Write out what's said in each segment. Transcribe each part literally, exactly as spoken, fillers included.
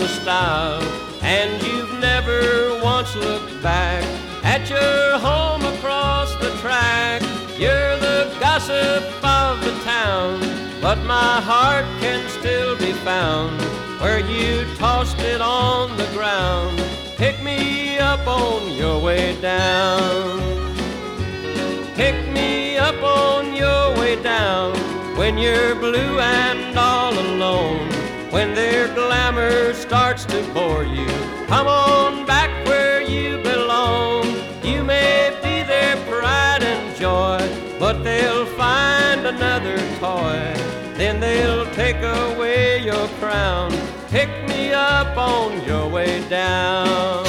the stile, and you've never once looked back at your home across the track. You're the gossip of the town, but my heart can still be found where you tossed it on the ground. Pick me up on your way down. Pick me up on your way down when you're blue and all alone, when their glamour starts to bore you. Come on back where you belong. You may be their pride and joy, but they'll find another toy. Then they'll take away your crown. Pick me up on your way down.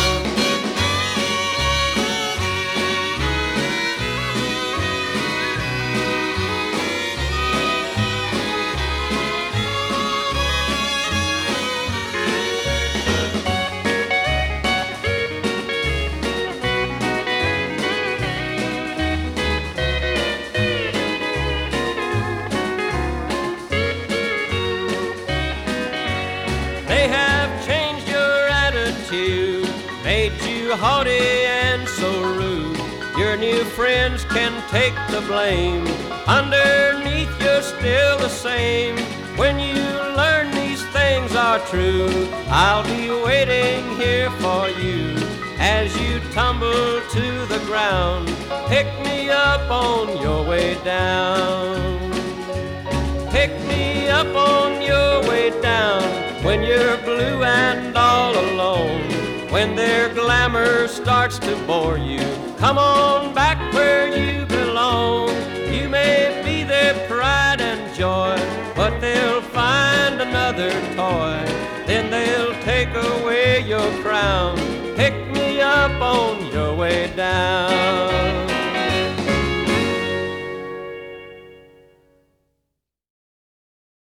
They have changed your attitude, made you haughty and so rude. Your new friends can take the blame. Underneath you're still the same. When you learn these things are true, I'll be waiting here for you as you tumble to the ground. Pick me up on your way down. Pick me up on your way down when you're blue and all alone, when their glamour starts to bore you. Come on back where you belong. You may be their pride and joy, but they'll find another toy. Then they'll take away your crown. Pick me up on your way down.